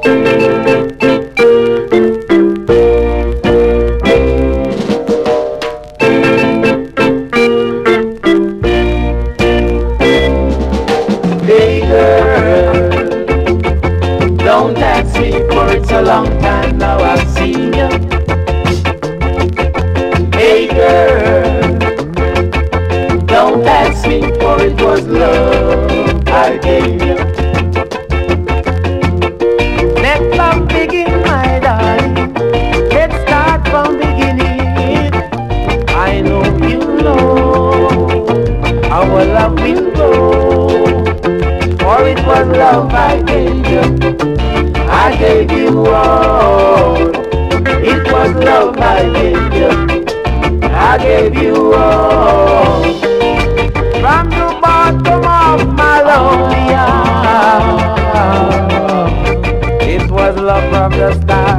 Hey girl, don't ask me, for it's a long time now I've seen you. Hey girl, don't ask me, for it was love I gave you. Let's love begin, my darling. Let's start from beginning. I know you know our love will go. For it was love I gave you. I gave you all. It was love I gave you. I gave you all. From the bottom of my lonely heart, it was love from the start.